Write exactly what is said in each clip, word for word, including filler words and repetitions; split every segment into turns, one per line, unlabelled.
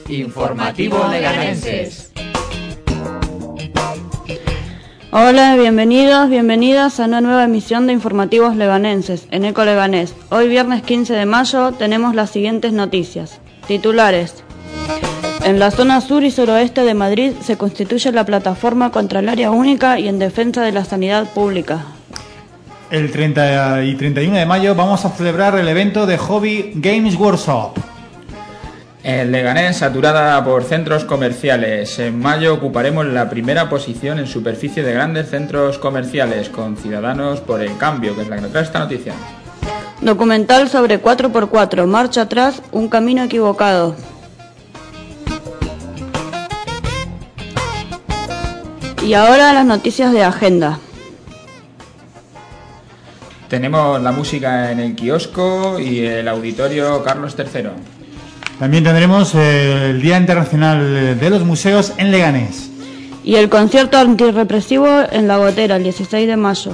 Informativo Leganenses.
Hola, bienvenidos, bienvenidas a una nueva emisión de Informativos Leganenses en Eco Leganés. Hoy viernes quince de mayo tenemos las siguientes noticias. Titulares. En la zona sur y suroeste de Madrid se constituye la plataforma contra el área única y en defensa de la sanidad pública.
El treinta y treinta y uno de mayo vamos a celebrar el evento de Hobby Games Workshop.
En Leganés, saturada por centros comerciales. En mayo ocuparemos la primera posición en superficie de grandes centros comerciales con Ciudadanos por el Cambio, que es la que nos trae esta noticia.
Documental sobre cuatro por cuatro, marcha atrás, un camino equivocado. Y ahora las noticias de agenda.
Tenemos la música en el kiosco y el auditorio Carlos tercero.
También tendremos el Día Internacional de los Museos en Leganés.
Y el concierto antirrepresivo en La Gotera, el dieciséis de mayo.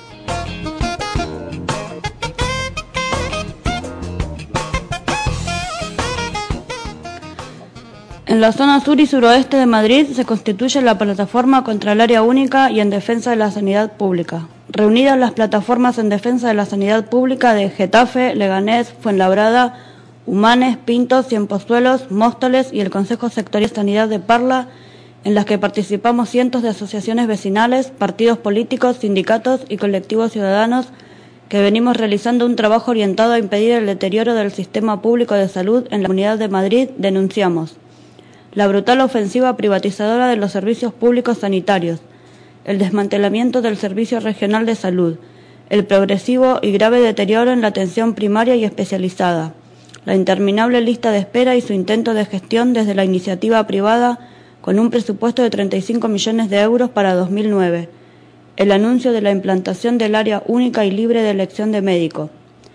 En la zona sur y suroeste de Madrid se constituye la plataforma contra el área única y en defensa de la sanidad pública. Reunidas las plataformas en defensa de la sanidad pública de Getafe, Leganés, Fuenlabrada, Humanes, Pintos, Cienpozuelos, Móstoles y el Consejo Sectorial de Sanidad de Parla, en las que participamos cientos de asociaciones vecinales, partidos políticos, sindicatos y colectivos ciudadanos que venimos realizando un trabajo orientado a impedir el deterioro del sistema público de salud en la Comunidad de Madrid, denunciamos la brutal ofensiva privatizadora de los servicios públicos sanitarios, el desmantelamiento del Servicio Regional de Salud, el progresivo y grave deterioro en la atención primaria y especializada, la interminable lista de espera y su intento de gestión desde la iniciativa privada con un presupuesto de treinta y cinco millones de euros para dos mil nueve, el anuncio de la implantación del área única y libre de elección de médico.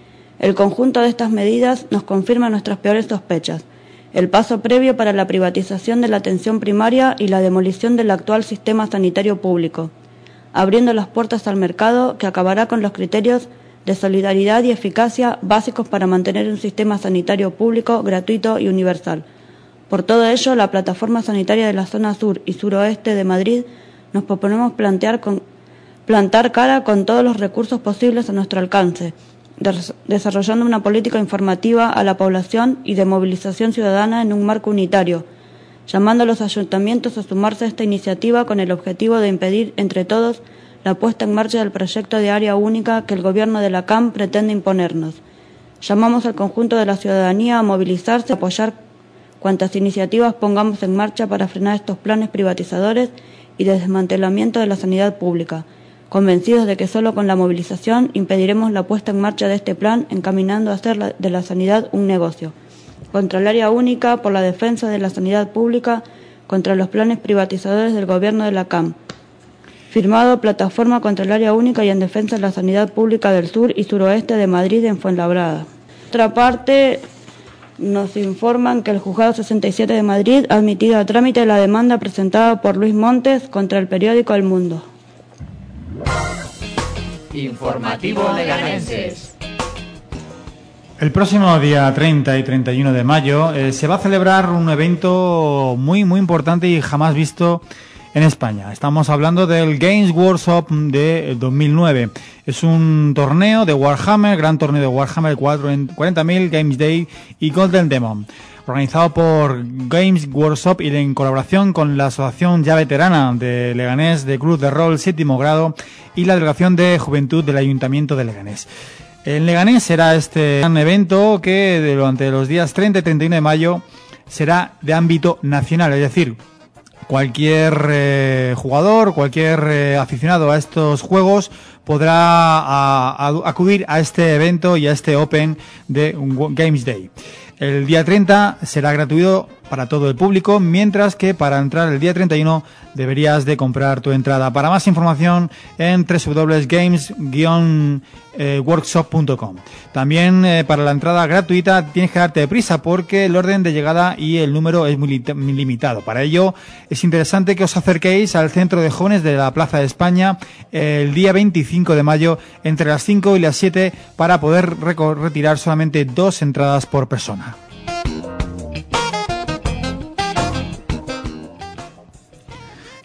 El conjunto de estas medidas nos confirma nuestras peores sospechas, el paso previo para la privatización de la atención primaria y la demolición del actual sistema sanitario público, abriendo las puertas al mercado que acabará con los criterios de solidaridad y eficacia básicos para mantener un sistema sanitario público, gratuito y universal. Por todo ello, la plataforma sanitaria de la zona sur y suroeste de Madrid nos proponemos plantear con, plantar cara con todos los recursos posibles a nuestro alcance, des, desarrollando una política informativa a la población y de movilización ciudadana en un marco unitario, llamando a los ayuntamientos a sumarse a esta iniciativa con el objetivo de impedir entre todos la puesta en marcha del proyecto de área única que el gobierno de la C A M pretende imponernos. Llamamos al conjunto de la ciudadanía a movilizarse, a apoyar cuantas iniciativas pongamos en marcha para frenar estos planes privatizadores y de desmantelamiento de la sanidad pública, convencidos de que solo con la movilización impediremos la puesta en marcha de este plan, encaminando a hacer la, de la sanidad un negocio. Contra el área única, por la defensa de la sanidad pública, contra los planes privatizadores del gobierno de la C A M. Firmado Plataforma contra el área única y en defensa de la sanidad pública del sur y suroeste de Madrid en Fuenlabrada. Por otra parte, nos informan que el Juzgado sesenta y siete de Madrid ha admitido a trámite la demanda presentada por Luis Montes contra el periódico El Mundo.
Informativo Leganenses.
El próximo día treinta y treinta y uno de mayo eh, se va a celebrar un evento muy muy importante y jamás visto en España. Estamos hablando del Games Workshop de dos mil nueve. Es un torneo de Warhammer, gran torneo de Warhammer cuarenta mil, Games Day y Golden Demon, organizado por Games Workshop y en colaboración con la Asociación Ya Veterana de Leganés de Cruz de Rol séptimo grado y la Delegación de Juventud del Ayuntamiento de Leganés. En Leganés será este gran evento que durante los días treinta y treinta y uno de mayo será de ámbito nacional, es decir, cualquier eh, jugador, cualquier eh, aficionado a estos juegos podrá a, a, acudir a este evento y a este Open de Games Day. El día treinta será gratuito para todo el público, mientras que para entrar el día treinta y uno deberías de comprar tu entrada. Para más información en doble u doble u doble u punto games guion workshop punto com. También eh, para la entrada gratuita tienes que darte prisa porque el orden de llegada y el número es muy limitado. Para ello es interesante que os acerquéis al Centro de Jóvenes de la Plaza de España el día veinticinco de mayo entre las cinco y las siete para poder retirar solamente dos entradas por persona.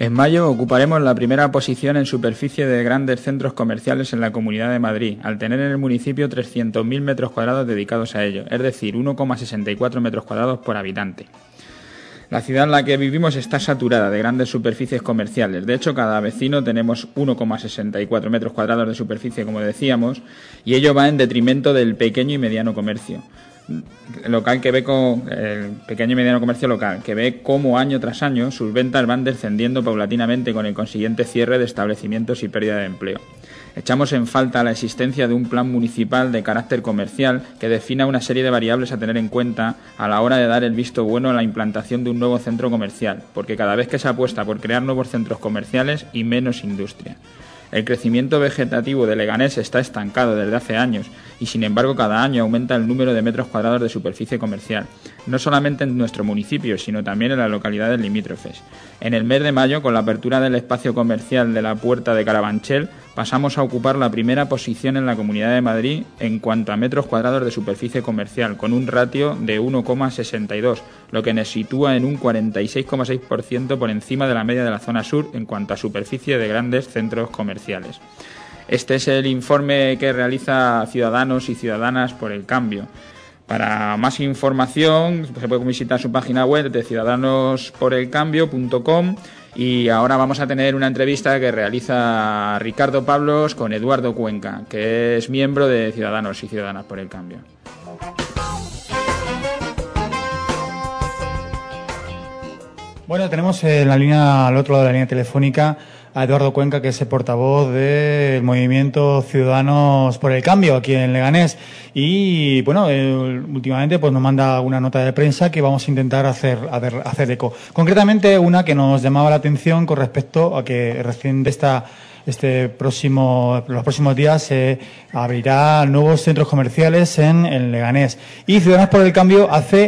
En mayo ocuparemos la primera posición en superficie de grandes centros comerciales en la Comunidad de Madrid, al tener en el municipio trescientos mil metros cuadrados dedicados a ello, es decir, uno coma sesenta y cuatro metros cuadrados por habitante. La ciudad en la que vivimos está saturada de grandes superficies comerciales. De hecho, cada vecino tenemos uno coma sesenta y cuatro metros cuadrados de superficie, como decíamos, y ello va en detrimento del pequeño y mediano comercio local que ve con el pequeño y mediano comercio local que ve cómo año tras año sus ventas van descendiendo paulatinamente, con el consiguiente cierre de establecimientos y pérdida de empleo. Echamos en falta la existencia de un plan municipal de carácter comercial que defina una serie de variables a tener en cuenta a la hora de dar el visto bueno a la implantación de un nuevo centro comercial, porque cada vez que se apuesta por crear nuevos centros comerciales y menos industria. El crecimiento vegetativo de Leganés está estancado desde hace años y, sin embargo, cada año aumenta el número de metros cuadrados de superficie comercial, no solamente en nuestro municipio, sino también en las localidades limítrofes. En el mes de mayo, con la apertura del espacio comercial de la Puerta de Carabanchel, pasamos a ocupar la primera posición en la Comunidad de Madrid en cuanto a metros cuadrados de superficie comercial, con un ratio de uno coma sesenta y dos, lo que nos sitúa en un cuarenta y seis coma seis por ciento por encima de la media de la zona sur en cuanto a superficie de grandes centros comerciales. Este es el informe que realiza Ciudadanos y Ciudadanas por el Cambio. Para más información se puede visitar su página web de ciudadanos por el cambio punto com. Y ahora vamos a tener una entrevista que realiza Ricardo Pablos con Eduardo Cuenca, que es miembro de Ciudadanos y Ciudadanas por el Cambio.
Bueno, tenemos en la línea, al otro lado de la línea telefónica, a Eduardo Cuenca, que es el portavoz del movimiento Ciudadanos por el Cambio aquí en Leganés. Y bueno, eh, últimamente pues nos manda una nota de prensa que vamos a intentar hacer, hacer, hacer eco. Concretamente una que nos llamaba la atención con respecto a que recién de esta este próximo los próximos días se eh, abrirá nuevos centros comerciales en, en Leganés. Y Ciudadanos por el Cambio hace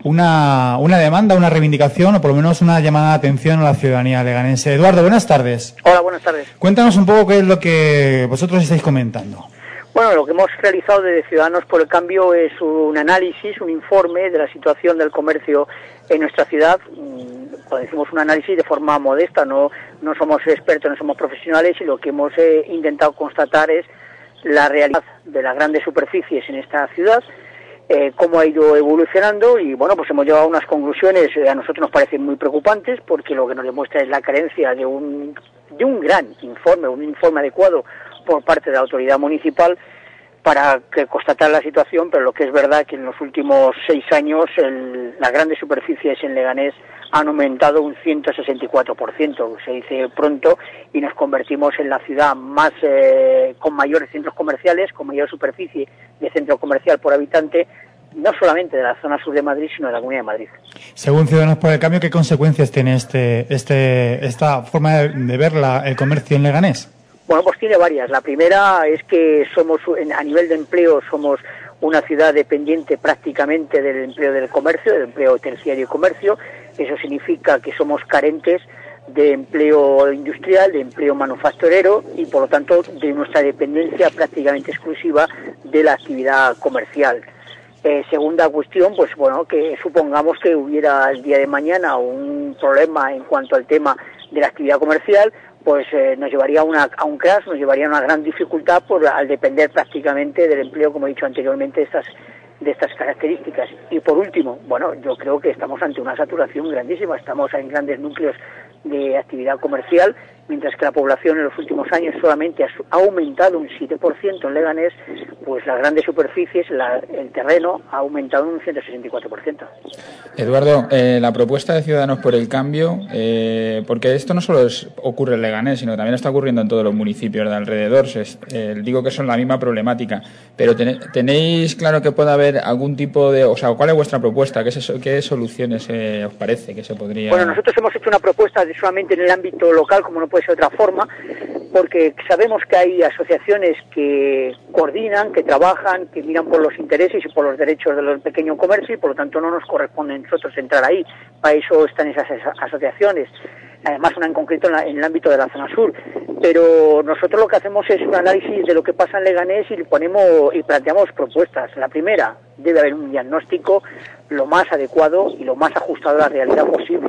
Una, una demanda, una reivindicación o por lo menos una llamada de atención a la ciudadanía leganense. Eduardo, buenas tardes.
Hola, buenas tardes.
Cuéntanos un poco qué es lo que vosotros estáis comentando.
Bueno, lo que hemos realizado desde Ciudadanos por el Cambio es un análisis, un informe de la situación del comercio en nuestra ciudad. Cuando decimos un análisis de forma modesta, no, no somos expertos, no somos profesionales, y lo que hemos eh, intentado constatar es la realidad de las grandes superficies en esta ciudad. Eh, cómo ha ido evolucionando, y bueno, pues hemos llegado a unas conclusiones eh, a nosotros nos parecen muy preocupantes, porque lo que nos demuestra es la carencia de un de un gran informe, un informe adecuado por parte de la autoridad municipal para que constatar la situación. Pero lo que es verdad que en los últimos seis años el, las grandes superficies en Leganés han aumentado un ciento sesenta y cuatro por ciento, se dice pronto, y nos convertimos en la ciudad más eh, con mayores centros comerciales, con mayor superficie de centro comercial por habitante, no solamente de la zona sur de Madrid, sino de la Comunidad de Madrid.
Según Ciudadanos por el Cambio, ¿qué consecuencias tiene este, este, esta forma de, de ver la, el comercio en Leganés?
Bueno, pues tiene varias. La primera es que somos, a nivel de empleo, somos una ciudad dependiente prácticamente del empleo del comercio, del empleo terciario y comercio. Eso significa que somos carentes de empleo industrial, de empleo manufacturero, y por lo tanto de nuestra dependencia prácticamente exclusiva de la actividad comercial. Eh, segunda cuestión, pues bueno, que supongamos que hubiera el día de mañana un problema en cuanto al tema de la actividad comercial, pues eh, nos llevaría a, una, a un crash, nos llevaría a una gran dificultad por, al depender prácticamente del empleo, como he dicho anteriormente, de estas, de estas características. Y por último, bueno, yo creo que estamos ante una saturación grandísima, estamos en grandes núcleos de actividad comercial, mientras que la población en los últimos años solamente ha aumentado un siete por ciento en Leganés, pues las grandes superficies, la, el terreno ha aumentado un ciento sesenta y cuatro por ciento.
Eduardo, eh, la propuesta de Ciudadanos por el Cambio, eh, porque esto no solo es, ocurre en Leganés, sino también está ocurriendo en todos los municipios de alrededor, es, eh, digo que son la misma problemática, pero ten, ¿tenéis claro que pueda haber algún tipo de, o sea, cuál es vuestra propuesta? ¿Qué, se, qué soluciones eh, os parece que se podría...?
Bueno, nosotros hemos hecho una propuesta de solamente en el ámbito local, como no puede ser de otra forma, porque sabemos que hay asociaciones que coordinan, que trabajan, que miran por los intereses y por los derechos del pequeño comercio, y por lo tanto no nos corresponde a nosotros entrar ahí. Para eso están esas asociaciones, además una en concreto en, la, en el ámbito de la zona sur. Pero nosotros lo que hacemos es un análisis de lo que pasa en Leganés y ponemos y planteamos propuestas. La primera, debe haber un diagnóstico lo más adecuado y lo más ajustado a la realidad posible.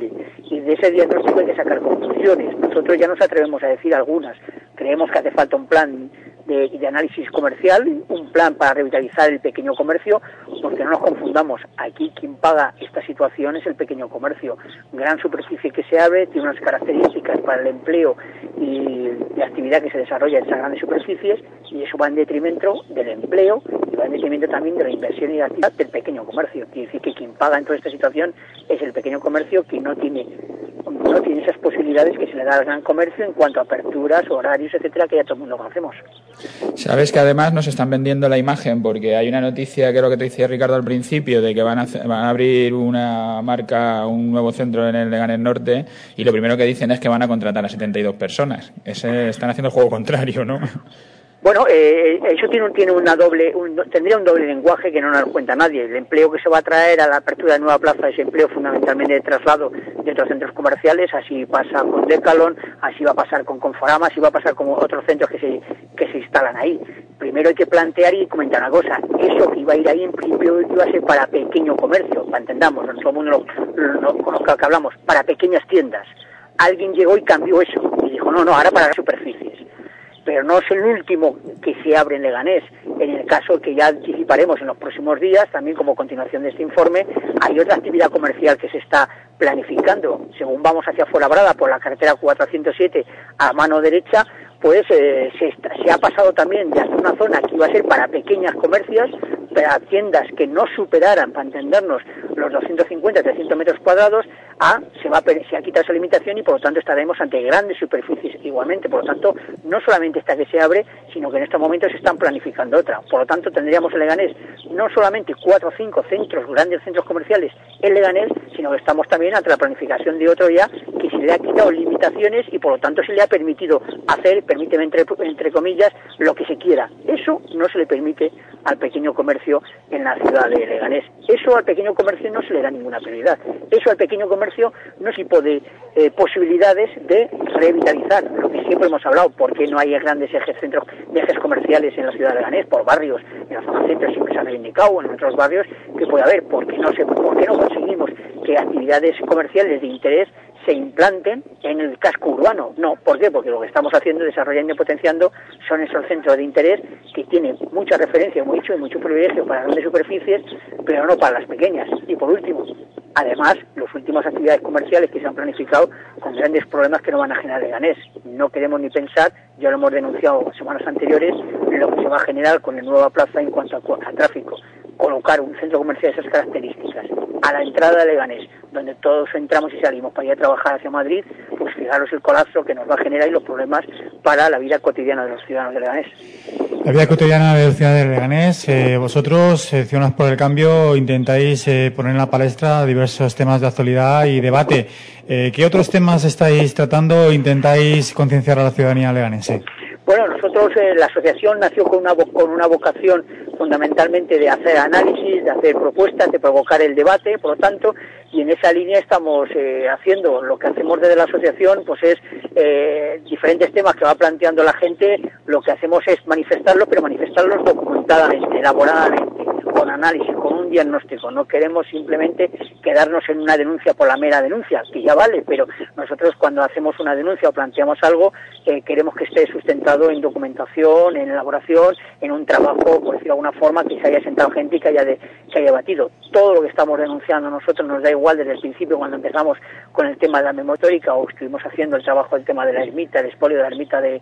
y de ese diagnóstico hay que sacar conclusiones. Nosotros ya nos atrevemos a decir algunas. Creemos que hace falta un plan de, de análisis comercial, un plan para revitalizar el pequeño comercio, porque no nos confundamos, aquí quien paga esta situación es el pequeño comercio. Gran superficie que se abre, tiene unas características para el empleo y la actividad que se desarrolla en esas grandes superficies, y eso va en detrimento del empleo y va en detrimento también de la inversión y la actividad del pequeño comercio. Quiere decir que quien paga en toda esta situación es el pequeño comercio, que no tiene no tiene esas posibilidades que se le da al gran comercio en cuanto a aperturas, horarios, etcétera, que ya todo el mundo conocemos.
Sabes que además nos están vendiendo la imagen, porque hay una noticia, que es lo que te decía Ricardo al principio, de que van a, hacer, van a abrir una marca, un nuevo centro en el Leganés Norte, y lo primero que dicen es que van a contratar a setenta y dos personas. Ese, están haciendo el juego contrario, ¿no?
Bueno, eh, eso tiene, tiene una doble, un, tendría un doble lenguaje que no nos cuenta nadie. El empleo que se va a traer a la apertura de nueva plaza es empleo fundamentalmente de traslado de otros centros comerciales, así pasa con Decathlon, así va a pasar con Conforama, así va a pasar con otros centros que se, que se instalan ahí. Primero hay que plantear y comentar una cosa, eso que iba a ir ahí en principio iba a ser para pequeño comercio, para entendamos, no todo el mundo lo, lo, lo, con lo que hablamos, para pequeñas tiendas. Alguien llegó y cambió eso, y dijo, no, no, ahora para las superficies. Pero no es el último que se abre en Leganés. En el caso que ya anticiparemos en los próximos días, también como continuación de este informe, hay otra actividad comercial que se está planificando. Según vamos hacia Fuenlabrada por la carretera cuatrocientos siete a mano derecha, pues eh, se, está, se ha pasado también de hacer una zona que iba a ser para pequeñas comercios, para tiendas que no superaran, para entendernos, los doscientos cincuenta a trescientos metros cuadrados, a se va a, se ha quitado esa limitación y por lo tanto estaremos ante grandes superficies igualmente. Por lo tanto, no solamente esta que se abre, sino que en estos momentos se están planificando otra. Por lo tanto, tendríamos en Leganés no solamente cuatro o cinco centros, grandes centros comerciales en Leganés, sino que estamos también ante la planificación de otro ya que se le ha quitado limitaciones y por lo tanto se le ha permitido hacer, permíteme entre, entre comillas, lo que se quiera. Eso no se le permite al pequeño comercio en la ciudad de Leganés. Eso al pequeño comercio no se le da ninguna prioridad. Eso al pequeño comercio no es tipo de eh, posibilidades de revitalizar, lo que siempre hemos hablado, porque no hay grandes ejes centros de ejes comerciales en la ciudad de Leganés, por barrios, en la zona centro siempre se ha reivindicado, o en otros barrios que puede haber, porque no se, ¿por qué no conseguimos que actividades comerciales de interés se implanten en el casco urbano? No, ¿por qué? Porque lo que estamos haciendo, desarrollando y potenciando son esos centros de interés que tienen mucha referencia, mucho y mucho privilegio para grandes superficies, pero no para las pequeñas. Y por último, además, las últimas actividades comerciales que se han planificado con grandes problemas que no van a generar Leganés. No queremos ni pensar, ya lo hemos denunciado semanas anteriores, en lo que se va a generar con la nueva plaza en cuanto a, a tráfico. Colocar un centro comercial de esas características a la entrada de Leganés, donde todos entramos y salimos para ir a trabajar hacia Madrid, pues fijaros el colapso que nos va a generar y los problemas para la vida cotidiana de los ciudadanos de Leganés.
La vida cotidiana de los ciudadanos de Leganés, eh, vosotros, eh, Ciudadanos por el Cambio, intentáis eh, poner en la palestra diversos temas de actualidad y debate. Eh, ¿Qué otros temas estáis tratando o intentáis concienciar a la ciudadanía leganense?
Bueno, nosotros, eh, la asociación nació con una, con una vocación fundamentalmente de hacer análisis, de hacer propuestas, de provocar el debate, por lo tanto, y en esa línea estamos eh, haciendo. Lo que hacemos desde la asociación pues es eh, diferentes temas que va planteando la gente, lo que hacemos es manifestarlos, pero manifestarlos documentadamente, elaboradamente, con análisis, con un diagnóstico. No queremos simplemente quedarnos en una denuncia por la mera denuncia, que ya vale, pero nosotros cuando hacemos una denuncia o planteamos algo, eh, queremos que esté sustentado en documentación, en elaboración, en un trabajo, por decirlo de alguna forma, que se haya sentado gente y que haya, de, que haya debatido. Todo lo que estamos denunciando nosotros nos da igual desde el principio, cuando empezamos con el tema de la memotórica o estuvimos haciendo el trabajo del tema de la ermita, el expolio de la ermita de,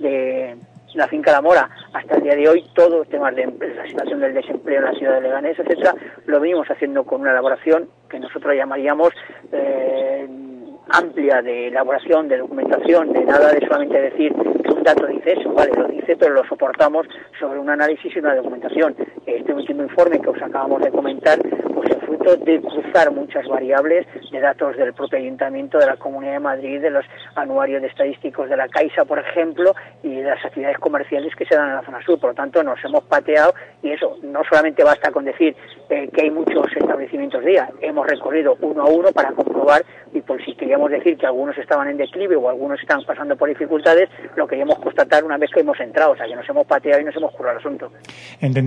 de la finca La Mora, hasta el día de hoy, todos los temas de la situación del desempleo en la ciudad de Leganés, etcétera, lo venimos haciendo con una elaboración que nosotros llamaríamos eh, amplia, de elaboración, de documentación, de nada de solamente decir que un dato dice eso, vale, lo dice, pero lo soportamos sobre un análisis y una documentación. Este último informe que os acabamos de comentar, pues es fruto de cruzar muchas variables de datos del propio Ayuntamiento, de la Comunidad de Madrid, de los anuarios de estadísticos de la Caixa, por ejemplo, y de las actividades comerciales que se dan en la zona sur. Por lo tanto, nos hemos pateado y eso, no solamente basta con decir eh, que hay muchos establecimientos de día, hemos recorrido uno a uno para comprobar, y por si queríamos decir que algunos estaban en declive o algunos están pasando por dificultades, lo queríamos constatar una vez que hemos entrado, o sea que nos hemos pateado y nos hemos curado el asunto.
Entendemos entonces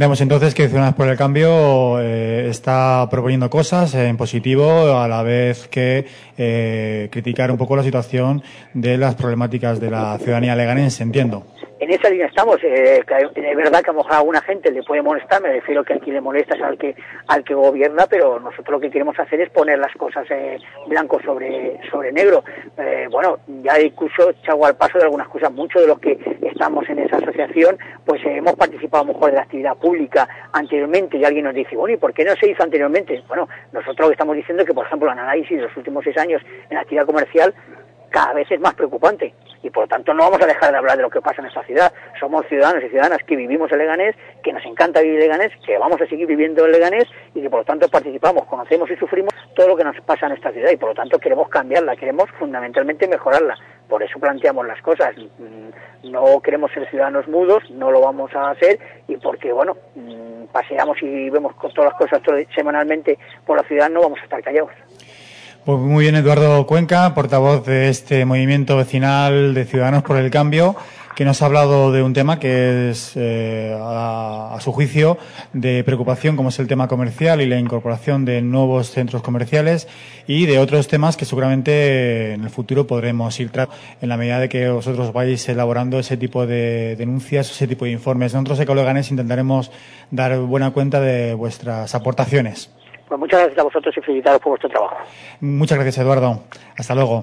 entonces que Ciudadanos por el Cambio eh, está proponiendo cosas en positivo, a la vez que eh, criticar un poco la situación de las problemáticas de la ciudadanía leganense, entiendo.
En esa línea estamos. Eh, es verdad que a lo mejor a alguna gente le puede molestar, me refiero que aquí le molesta es al que al que gobierna, pero nosotros lo que queremos hacer es poner las cosas eh, blanco sobre sobre negro. Eh, bueno, ya incluso echado al paso de algunas cosas, muchos de los que estamos en esa asociación, pues eh, hemos participado a lo mejor de la actividad pública anteriormente, y alguien nos dice, bueno, ¿y por qué no se hizo anteriormente? Bueno, nosotros lo que estamos diciendo es que, por ejemplo, el análisis de los últimos seis años en la actividad comercial cada vez es más preocupante, y por lo tanto no vamos a dejar de hablar de lo que pasa en esta ciudad. Somos ciudadanos y ciudadanas que vivimos en Leganés, que nos encanta vivir en Leganés, que vamos a seguir viviendo en Leganés y que por lo tanto participamos, conocemos y sufrimos todo lo que nos pasa en esta ciudad, y por lo tanto queremos cambiarla, queremos fundamentalmente mejorarla. Por eso planteamos las cosas. No queremos ser ciudadanos mudos, no lo vamos a hacer, y porque, bueno, paseamos y vemos todas las cosas semanalmente por la ciudad, no vamos a estar callados.
Pues muy bien, Eduardo Cuenca, portavoz de este movimiento vecinal de Ciudadanos por el Cambio, que nos ha hablado de un tema que es, eh, a, a su juicio, de preocupación, como es el tema comercial y la incorporación de nuevos centros comerciales, y de otros temas que seguramente en el futuro podremos ir tratando en la medida de que vosotros vais elaborando ese tipo de denuncias, ese tipo de informes. Nosotros, Eco Leganés, intentaremos dar buena cuenta de vuestras aportaciones.
Pues muchas gracias a vosotros y felicitaros por vuestro trabajo.
Muchas gracias, Eduardo. Hasta luego.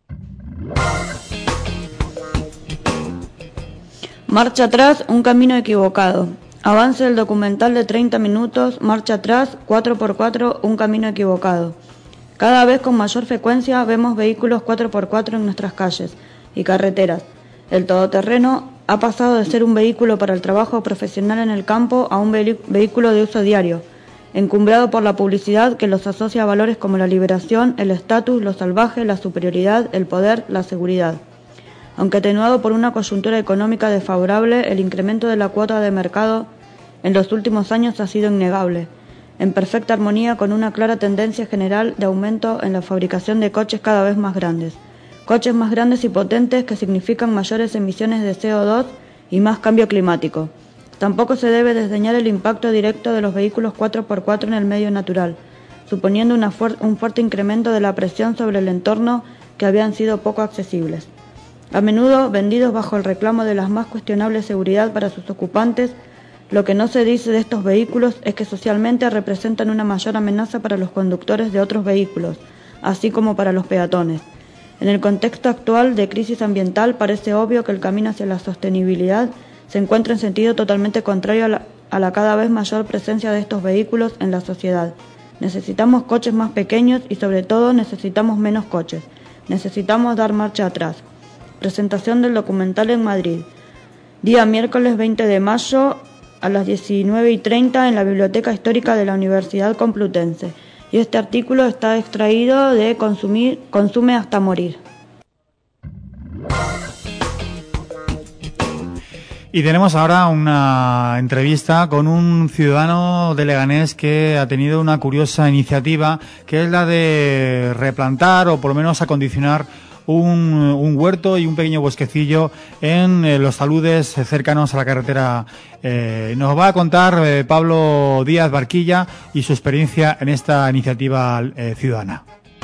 Marcha atrás, un camino equivocado. Avance del documental de treinta minutos, Marcha atrás, cuatro por cuatro, un camino equivocado. Cada vez con mayor frecuencia vemos vehículos cuatro por cuatro en nuestras calles y carreteras. El todoterreno ha pasado de ser un vehículo para el trabajo profesional en el campo a un vehículo de uso diario, encumbrado por la publicidad que los asocia a valores como la liberación, el estatus, lo salvaje, la superioridad, el poder, la seguridad. Aunque atenuado por una coyuntura económica desfavorable, el incremento de la cuota de mercado en los últimos años ha sido innegable, en perfecta armonía con una clara tendencia general de aumento en la fabricación de coches cada vez más grandes. Coches más grandes y potentes que significan mayores emisiones de C O dos y más cambio climático. Tampoco se debe desdeñar el impacto directo de los vehículos cuatro por cuatro en el medio natural, suponiendo una fuer- un fuerte incremento de la presión sobre el entorno que habían sido poco accesibles. A menudo vendidos bajo el reclamo de la más cuestionable seguridad para sus ocupantes, lo que no se dice de estos vehículos es que socialmente representan una mayor amenaza para los conductores de otros vehículos, así como para los peatones. En el contexto actual de crisis ambiental parece obvio que el camino hacia la sostenibilidad se encuentra en sentido totalmente contrario a la, a la cada vez mayor presencia de estos vehículos en la sociedad. Necesitamos coches más pequeños y sobre todo necesitamos menos coches. Necesitamos dar marcha atrás. Presentación del documental en Madrid. Día miércoles veinte de mayo a las diecinueve y treinta en la Biblioteca Histórica de la Universidad Complutense. Y este artículo está extraído de Consumir, Consume hasta morir.
Y tenemos ahora una entrevista con un ciudadano de Leganés que ha tenido una curiosa iniciativa, que es la de replantar o por lo menos acondicionar un, un huerto y un pequeño bosquecillo en eh, los taludes cercanos a la carretera. Eh, nos va a contar eh, Pablo Díaz Barquilla y su experiencia en esta iniciativa eh, ciudadana.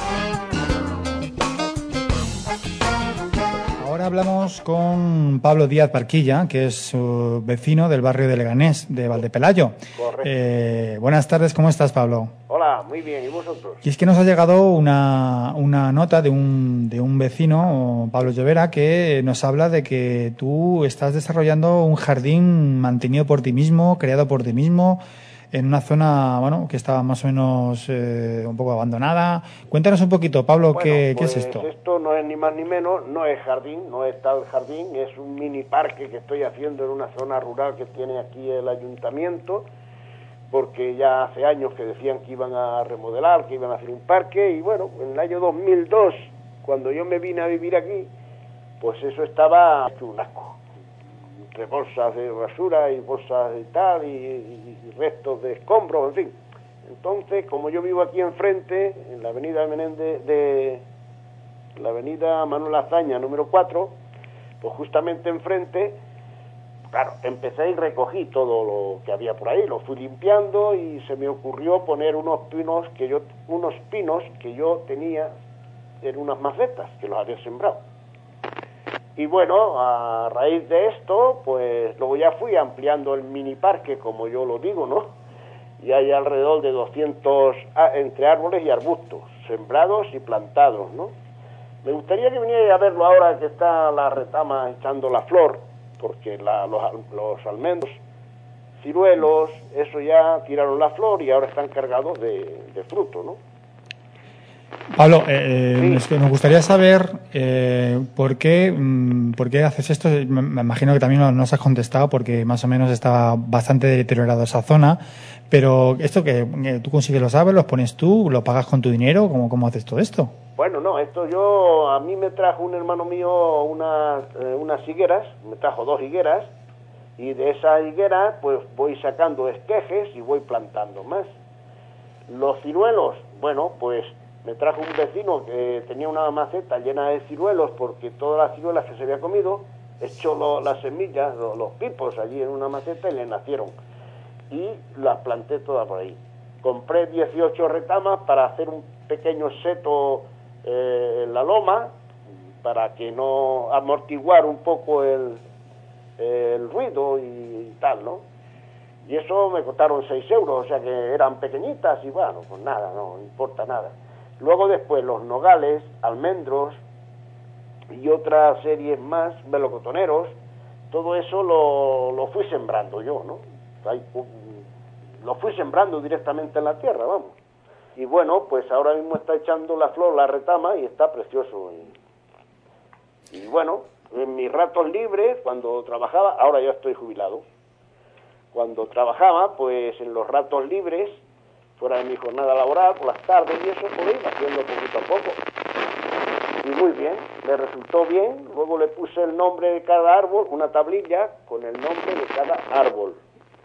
Ahora hablamos con Pablo Díaz Barquilla, que es uh, vecino del barrio de Leganés, de Valdepelayo.
Correcto.
Eh, buenas tardes, ¿cómo estás, Pablo?
Hola, muy bien, ¿y vosotros?
Y es que nos ha llegado una, una nota de un, de un vecino, Pablo Llovera, que nos habla de que tú estás desarrollando un jardín mantenido por ti mismo, creado por ti mismo, en una zona, bueno, que estaba más o menos eh, un poco abandonada. Cuéntanos un poquito, Pablo,
Bueno,
¿qué,
pues
¿qué es esto?
Esto no es ni más ni menos, no es jardín, no es tal jardín, es un mini parque que estoy haciendo en una zona rural que tiene aquí el ayuntamiento, porque ya hace años que decían que iban a remodelar, que iban a hacer un parque, y bueno, en el año dos mil dos, cuando yo me vine a vivir aquí, pues eso estaba hecho un asco. Entre bolsas de basura y bolsas de tal y, y, y restos de escombros, en fin. Entonces, como yo vivo aquí enfrente, en la avenida Menéndez de la avenida Manuel Azaña número cuatro, pues justamente enfrente claro, empecé y recogí todo lo que había por ahí, lo fui limpiando y se me ocurrió poner unos pinos que yo, unos pinos que yo tenía en unas macetas que los había sembrado. Y bueno, a raíz de esto, pues luego ya fui ampliando el mini parque, como yo lo digo, ¿no? Y hay alrededor de doscientos entre árboles y arbustos, sembrados y plantados, ¿no? Me gustaría que viniera a verlo ahora que está la retama echando la flor, porque la, los, los almendros, ciruelos, eso ya tiraron la flor y ahora están cargados de, de fruto, ¿no?
Pablo, eh,
Sí.
es que nos gustaría saber eh, por qué mm, por qué haces esto. Me, me imagino que también no nos has contestado porque más o menos está bastante deteriorado esa zona. Pero esto que eh, tú consigues los árboles, los pones tú, lo pagas con tu dinero, ¿cómo, cómo haces todo esto?
Bueno, no, esto yo, a mí me trajo un hermano mío unas, eh, unas higueras, me trajo dos higueras, y de esas higueras pues voy sacando esquejes y voy plantando más. Los ciruelos, bueno, pues me trajo un vecino que tenía una maceta llena de ciruelos porque todas las ciruelas que se había comido, echó lo, las semillas, lo, los pipos allí en una maceta y le nacieron. Y las planté todas por ahí. Compré dieciocho retamas para hacer un pequeño seto eh, en la loma, para que no amortiguar un poco el, el ruido y, y tal, ¿no? Y eso me costaron seis euros, o sea que eran pequeñitas y bueno, pues nada, no importa nada. Luego después los nogales, almendros y otras series más, melocotoneros, todo eso lo, lo fui sembrando yo, ¿no? Ahí, lo fui sembrando directamente en la tierra, vamos. Y bueno, pues ahora mismo está echando la flor, la retama, y está precioso. Y, y bueno, en mis ratos libres, cuando trabajaba, ahora ya estoy jubilado, cuando trabajaba, pues en los ratos libres, fuera de mi jornada laboral, por las tardes y eso, pues iba haciendo poquito a poco. Y muy bien, me resultó bien. Luego le puse el nombre de cada árbol, una tablilla con el nombre de cada árbol.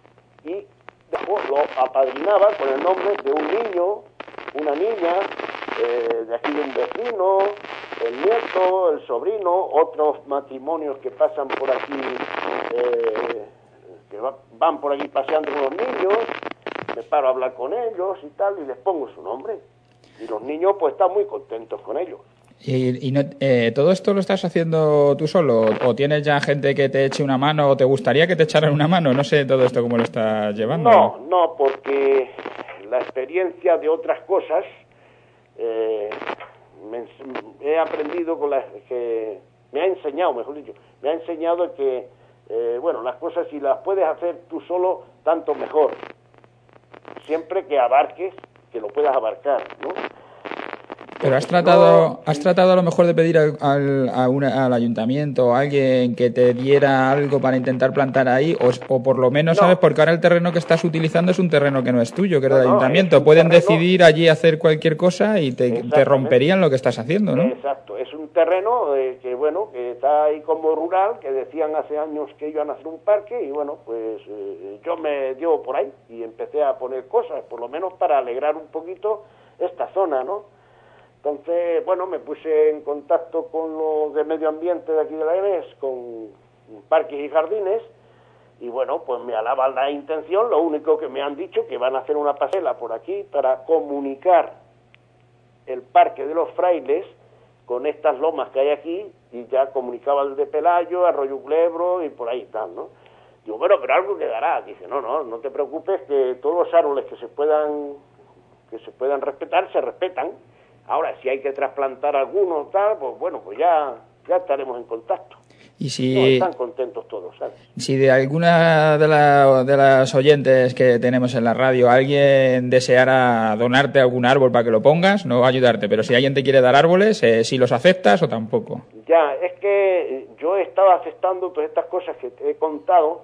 Y después lo apadrinaba con el nombre de un niño, una niña, eh, de aquí de un vecino, el nieto, el sobrino, otros matrimonios que pasan por aquí, eh, que va, van por aquí paseando con los niños, me paro a hablar con ellos y tal, y les pongo su nombre. Y los niños pues están muy contentos con ellos.
¿Y, y no, eh, todo esto lo estás haciendo tú solo? ¿O tienes ya gente que te eche una mano? ¿O te gustaría que te echaran una mano? No sé todo esto cómo lo estás llevando.
No, no, porque la experiencia de otras cosas, eh, me, he aprendido con las que me ha enseñado, mejor dicho, me ha enseñado que, eh, bueno, las cosas si las puedes hacer tú solo, tanto mejor. Siempre que abarques, que lo puedas abarcar, ¿no?
Pero has tratado, has tratado a lo mejor de pedir al, al, a una, al ayuntamiento o a alguien que te diera algo para intentar plantar ahí, o, o por lo menos,
no.
¿sabes? Porque ahora el terreno que estás utilizando es un terreno que no es tuyo, que es
No,
del
no,
ayuntamiento.
es un
Pueden
terreno-
decidir allí hacer cualquier cosa y te, te romperían lo que estás haciendo, ¿no?
Exacto, es un terreno eh, que, bueno, que está ahí como rural, que decían hace años que iban a hacer un parque, y bueno, pues eh, yo me dio por ahí y empecé a poner cosas, por lo menos para alegrar un poquito esta zona, ¿no? Entonces, bueno, me puse en contacto con los de medio ambiente de aquí de la E B E S, con parques y jardines, y bueno, pues me alaban la intención. Lo único que me han dicho que van a hacer una pasela por aquí para comunicar el Parque de los Frailes con estas lomas que hay aquí, y ya comunicaba el de Pelayo, Arroyo Culebro y por ahí tal, ¿no? Digo, bueno, pero algo quedará. Dice, no, no, no te preocupes, que todos los árboles que se puedan que se puedan respetar, se respetan. Ahora, si hay que trasplantar algunos, tal, pues bueno, pues ya, ya estaremos en contacto.
Y si,
No, están contentos todos, ¿sabes?
si de alguna de, la, de las oyentes que tenemos en la radio alguien deseara donarte algún árbol para que lo pongas, no ayudarte, pero si alguien te quiere dar árboles, eh, si los aceptas o tampoco.
Ya, es que yo estaba aceptando todas estas cosas que te he contado,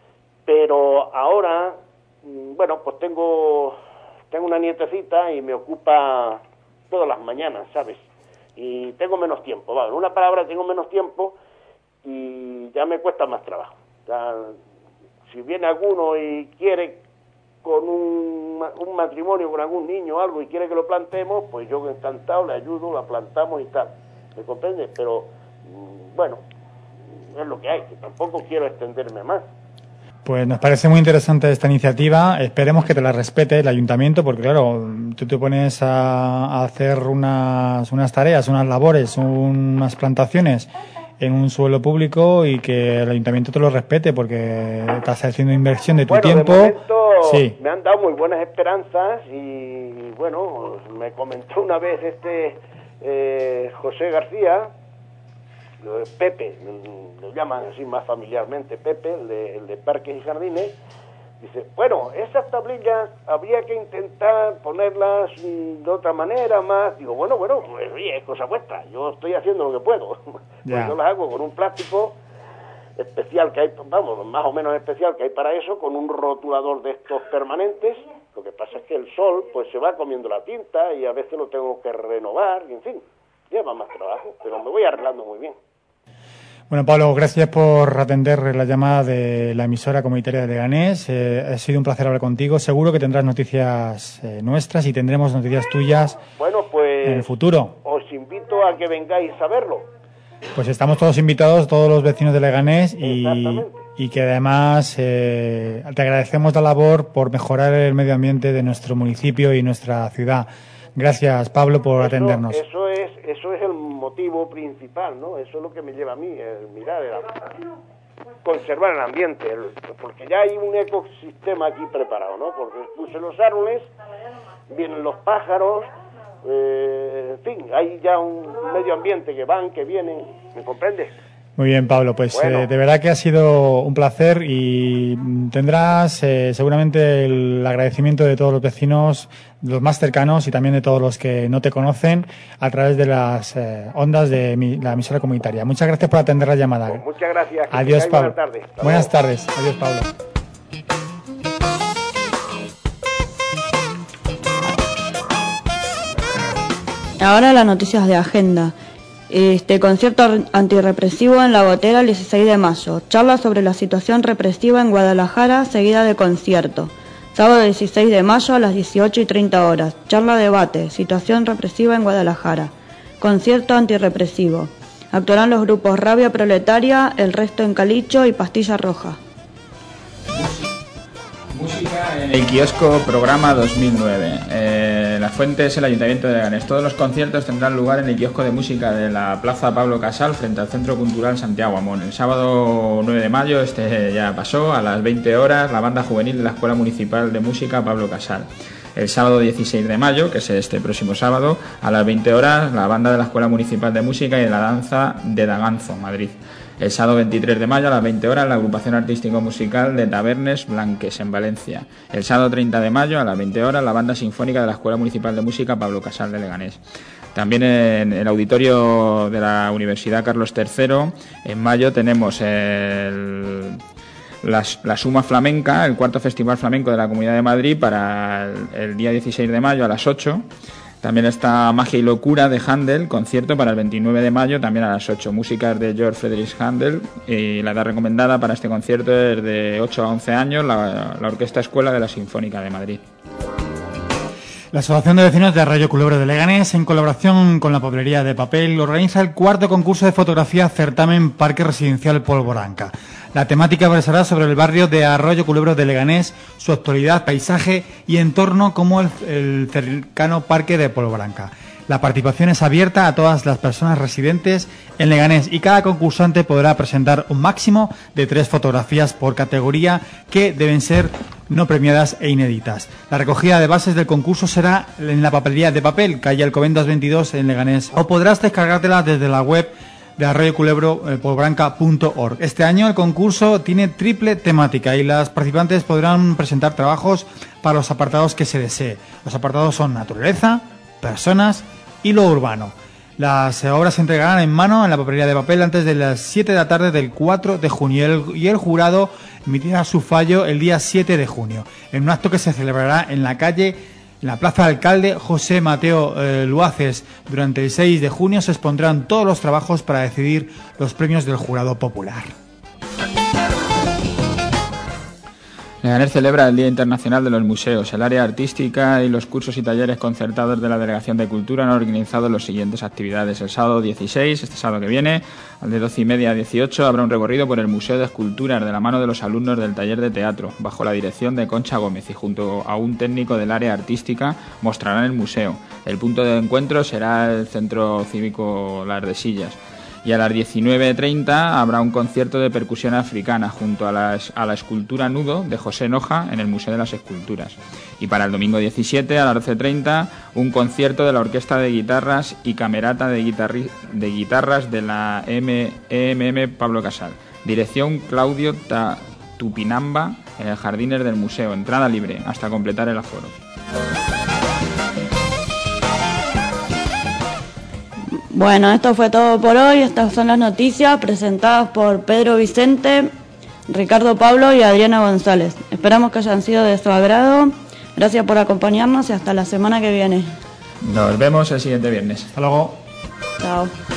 pero ahora, bueno, pues tengo, tengo una nietecita y me ocupa todas las mañanas, ¿sabes? Y tengo menos tiempo, vale, en una palabra, tengo menos tiempo y ya me cuesta más trabajo. Ya, si viene alguno y quiere con un, un matrimonio con algún niño o algo y quiere que lo plantemos, pues yo encantado le ayudo, la plantamos y tal, ¿me comprendes? Pero, bueno, es lo que hay, que tampoco quiero extenderme más.
Pues nos parece muy interesante esta iniciativa. Esperemos que te la respete el ayuntamiento, porque claro, tú te pones a, a hacer unas, unas tareas, unas labores, unas plantaciones en un suelo público y que el ayuntamiento te lo respete, porque estás haciendo inversión de tu
bueno,
tiempo.
De momento,
sí.
Me han dado muy buenas esperanzas y bueno, me comentó una vez este eh, José García, Pepe, lo llaman así más familiarmente, Pepe, el de, el de Parques y Jardines, dice, bueno, esas tablillas habría que intentar ponerlas de otra manera más. Digo, bueno, bueno, pues oye, es cosa vuestra, yo estoy haciendo lo que puedo.
Yeah.
Pues yo las hago con un plástico especial que hay, vamos, más o menos especial que hay para eso, con un rotulador de estos permanentes. Lo que pasa es que el sol pues se va comiendo la tinta y a veces lo tengo que renovar, y en fin, lleva más trabajo, pero me voy arreglando muy bien.
Bueno, Pablo, gracias por atender la llamada de la emisora comunitaria de Leganés. Eh, ha sido un placer hablar contigo. Seguro que tendrás noticias eh, nuestras y tendremos noticias tuyas
bueno, pues,
en el futuro.
Os invito a que vengáis a verlo.
Pues estamos todos invitados, todos los vecinos de Leganés, y, y que además eh, te agradecemos la labor por mejorar el medio ambiente de nuestro municipio y nuestra ciudad. Gracias, Pablo, por
eso,
atendernos.
Eso es, eso es el motivo principal, ¿no? Eso es lo que me lleva a mí, el mirar, el, conservar el ambiente, el, porque ya hay un ecosistema aquí preparado, ¿no? Porque puse los árboles, vienen los pájaros, eh, en fin, hay ya un medio ambiente que van, que vienen, ¿me comprendes?
Muy bien, Pablo, pues
bueno.
eh, de verdad que ha sido un placer y tendrás eh, seguramente el agradecimiento de todos los vecinos, los más cercanos y también de todos los que no te conocen a través de las eh, ondas de mi, la emisora comunitaria. Muchas gracias por atender la llamada.
Pues muchas gracias.
Adiós, Pablo.
Buenas tardes.
Buenas tardes. Adiós, Pablo.
Ahora las noticias de agenda. Este concierto antirrepresivo en La Gotera el dieciséis de mayo. Charla sobre la situación represiva en Guadalajara, seguida de concierto. Sábado dieciséis de mayo a las dieciocho y treinta horas. Charla debate, situación represiva en Guadalajara. Concierto antirrepresivo. Actuarán los grupos Rabia Proletaria, El Resto en Calicho y Pastilla Roja.
Música en el kiosco Programa dos mil nueve. Eh, la fuente es el Ayuntamiento de Leganés. Todos los conciertos tendrán lugar en el kiosco de música de la Plaza Pablo Casal frente al Centro Cultural Santiago Amón. El sábado nueve de mayo, este ya pasó, a las veinte horas, la banda juvenil de la Escuela Municipal de Música Pablo Casal. El sábado dieciséis de mayo, que es este próximo sábado, a las veinte horas, la banda de la Escuela Municipal de Música y de la Danza de Daganzo, Madrid. El sábado veintitrés de mayo a las veinte horas la agrupación artístico-musical de Tabernes Blanques en Valencia. El sábado treinta de mayo a las veinte horas la banda sinfónica de la Escuela Municipal de Música Pablo Casal de Leganés. También en el auditorio de la Universidad Carlos tercero en mayo tenemos el, la, la Suma Flamenca, el cuarto Festival Flamenco de la Comunidad de Madrid para el, el día dieciséis de mayo a las ocho. También está Magia y Locura de Händel, concierto para el veintinueve de mayo, también a las ocho. Músicas de Georg Friedrich Händel, y la edad recomendada para este concierto es de ocho a once años, la, la Orquesta Escuela de la Sinfónica de Madrid.
La Asociación de Vecinos de Arroyo Culebro de Leganés, en colaboración con la Papelería de Papel, organiza el cuarto concurso de fotografía Certamen Parque Residencial Polvoranca. La temática versará sobre el barrio de Arroyo Culebro de Leganés, su actualidad, paisaje y entorno, como el, el cercano Parque de Polvoranca. La participación es abierta a todas las personas residentes en Leganés y cada concursante podrá presentar un máximo de tres fotografías por categoría que deben ser no premiadas e inéditas. La recogida de bases del concurso será en la Papelería de Papel, calle Alcobendas veintidós en Leganés, o podrás descargártela desde la web de arroyo culebro polvoranca punto org. Este año el concurso tiene triple temática y las participantes podrán presentar trabajos para los apartados que se desee. Los apartados son naturaleza, personas y lo urbano. Las obras se entregarán en mano en la Papelería de Papel antes de las siete de la tarde del cuatro de junio y el, y el jurado emitirá su fallo el día siete de junio, en un acto que se celebrará en la calle, en la Plaza Alcalde José Mateo eh, Luaces. Durante el seis de junio se expondrán todos los trabajos para decidir los premios del jurado popular.
Leganés celebra el Día Internacional de los Museos. El área artística y los cursos y talleres concertados de la Delegación de Cultura han organizado las siguientes actividades. El sábado dieciséis, este sábado que viene, al de doce y media a dieciocho, habrá un recorrido por el Museo de Esculturas de la mano de los alumnos del taller de teatro, bajo la dirección de Concha Gómez, y junto a un técnico del área artística mostrarán el museo. El punto de encuentro será el Centro Cívico Las de Sillas. Y a las diecinueve treinta habrá un concierto de percusión africana junto a la, a la escultura Nudo de José Noja en el Museo de las Esculturas. Y para el domingo diecisiete a las doce treinta un concierto de la Orquesta de Guitarras y Camerata de, guitarri, de Guitarras de la E M M Pablo Casal. Dirección Claudio Ta, Tupinamba en el Jardines del Museo. Entrada libre hasta completar el aforo.
Bueno, esto fue todo por hoy. Estas son las noticias presentadas por Pedro Vicente, Ricardo Pablo y Adriana González. Esperamos que hayan sido de su agrado. Gracias por acompañarnos y hasta la semana que viene.
Nos vemos el siguiente viernes.
Hasta luego.
Chao.